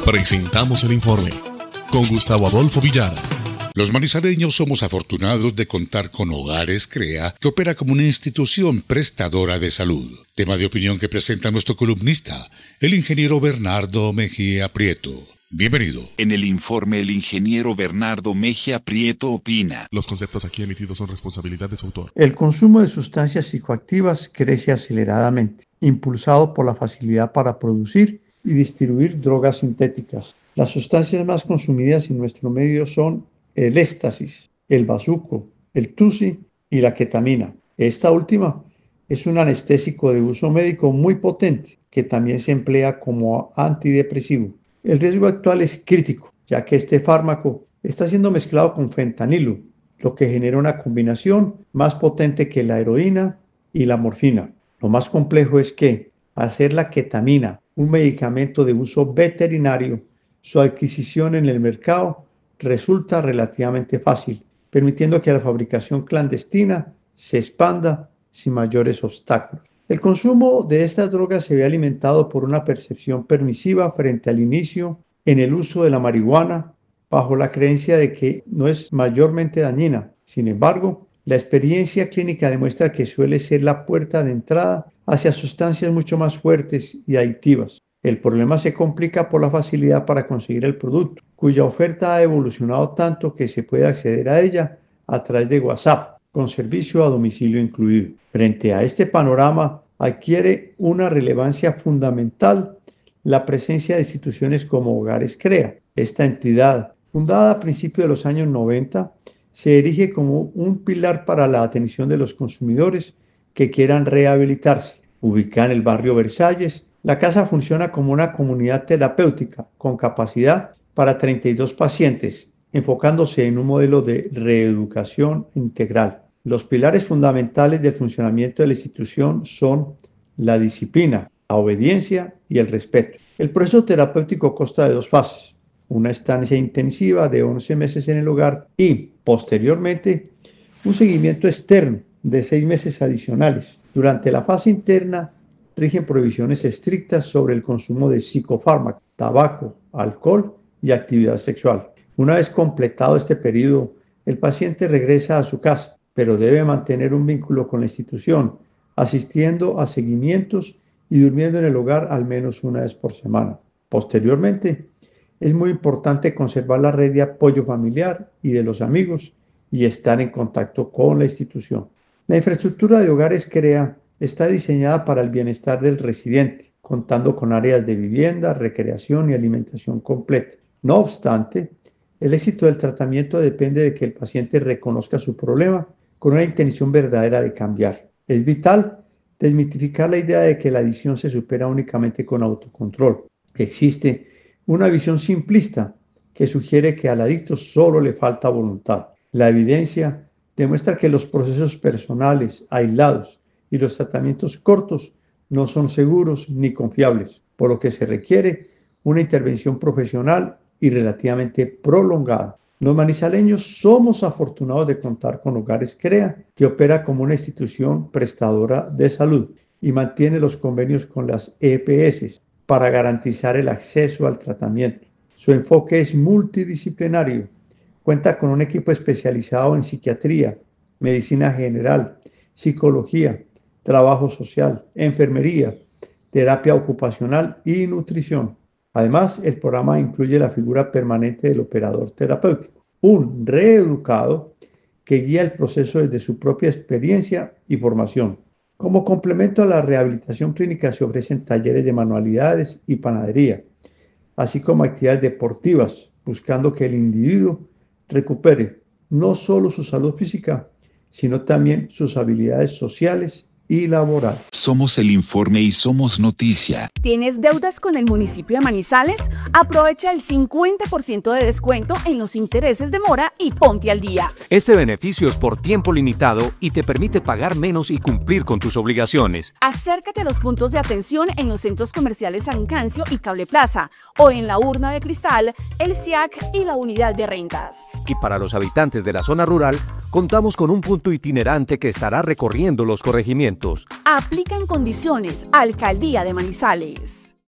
Presentamos el informe con Gustavo Adolfo Villar. Los manizaleños somos afortunados de contar con Hogares CREA, que opera como una institución prestadora de salud. Tema de opinión que presenta nuestro columnista, el ingeniero Bernardo Mejía Prieto. Bienvenido. En el informe, el ingeniero Bernardo Mejía Prieto opina: los conceptos aquí emitidos son responsabilidad de su autor. El consumo de sustancias psicoactivas crece aceleradamente, impulsado por la facilidad para producir y distribuir drogas sintéticas. Las sustancias más consumidas en nuestro medio son el éxtasis, el bazuco, el tusi y la ketamina. Esta última es un anestésico de uso médico muy potente que también se emplea como antidepresivo. El riesgo actual es crítico, ya que este fármaco está siendo mezclado con fentanilo, lo que genera una combinación más potente que la heroína y la morfina. Lo más complejo es que, al ser la ketamina un medicamento de uso veterinario, su adquisición en el mercado resulta relativamente fácil, permitiendo que la fabricación clandestina se expanda sin mayores obstáculos. El consumo de estas drogas se ve alimentado por una percepción permisiva frente al inicio en el uso de la marihuana, bajo la creencia de que no es mayormente dañina. Sin embargo, la experiencia clínica demuestra que suele ser la puerta de entrada hacia sustancias mucho más fuertes y adictivas. El problema se complica por la facilidad para conseguir el producto, cuya oferta ha evolucionado tanto que se puede acceder a ella a través de WhatsApp, con servicio a domicilio incluido. Frente a este panorama, adquiere una relevancia fundamental la presencia de instituciones como Hogares CREA. Esta entidad, fundada a principios de los años 90, se erige como un pilar para la atención de los consumidores que quieran rehabilitarse. Ubicada en el barrio Versalles, la casa funciona como una comunidad terapéutica con capacidad para 32 pacientes, enfocándose en un modelo de reeducación integral. Los pilares fundamentales del funcionamiento de la institución son la disciplina, la obediencia y el respeto. El proceso terapéutico consta de dos fases: una estancia intensiva de 11 meses en el hogar y, posteriormente, un seguimiento externo de 6 meses adicionales. Durante la fase interna, rigen prohibiciones estrictas sobre el consumo de psicofármacos, tabaco, alcohol y actividad sexual. Una vez completado este periodo, el paciente regresa a su casa, pero debe mantener un vínculo con la institución, asistiendo a seguimientos y durmiendo en el hogar al menos una vez por semana. Posteriormente, es muy importante conservar la red de apoyo familiar y de los amigos y estar en contacto con la institución. La infraestructura de Hogares CREA está diseñada para el bienestar del residente, contando con áreas de vivienda, recreación y alimentación completa. No obstante, el éxito del tratamiento depende de que el paciente reconozca su problema con una intención verdadera de cambiar. Es vital desmitificar la idea de que la adicción se supera únicamente con autocontrol. Existe una visión simplista que sugiere que al adicto solo le falta voluntad. La evidencia demuestra que los procesos personales aislados y los tratamientos cortos no son seguros ni confiables, por lo que se requiere una intervención profesional y relativamente prolongada. Los manizaleños somos afortunados de contar con Hogares CREA, que opera como una institución prestadora de salud y mantiene los convenios con las EPS para garantizar el acceso al tratamiento. Su enfoque es multidisciplinario. Cuenta con un equipo especializado en psiquiatría, medicina general, psicología, trabajo social, enfermería, terapia ocupacional y nutrición. Además, el programa incluye la figura permanente del operador terapéutico, un reeducado que guía el proceso desde su propia experiencia y formación. Como complemento a la rehabilitación clínica se ofrecen talleres de manualidades y panadería, así como actividades deportivas, buscando que el individuo recupere no solo su salud física, sino también sus habilidades sociales y laboral. Somos el informe y somos noticia. ¿Tienes deudas con el municipio de Manizales? Aprovecha el 50% de descuento en los intereses de mora y ponte al día. Este beneficio es por tiempo limitado y te permite pagar menos y cumplir con tus obligaciones. Acércate a los puntos de atención en los centros comerciales San Cancio y Cable Plaza o en la Urna de Cristal, el SIAC y la Unidad de Rentas. Y para los habitantes de la zona rural, contamos con un punto itinerante que estará recorriendo los corregimientos. Aplica en condiciones. Alcaldía de Manizales.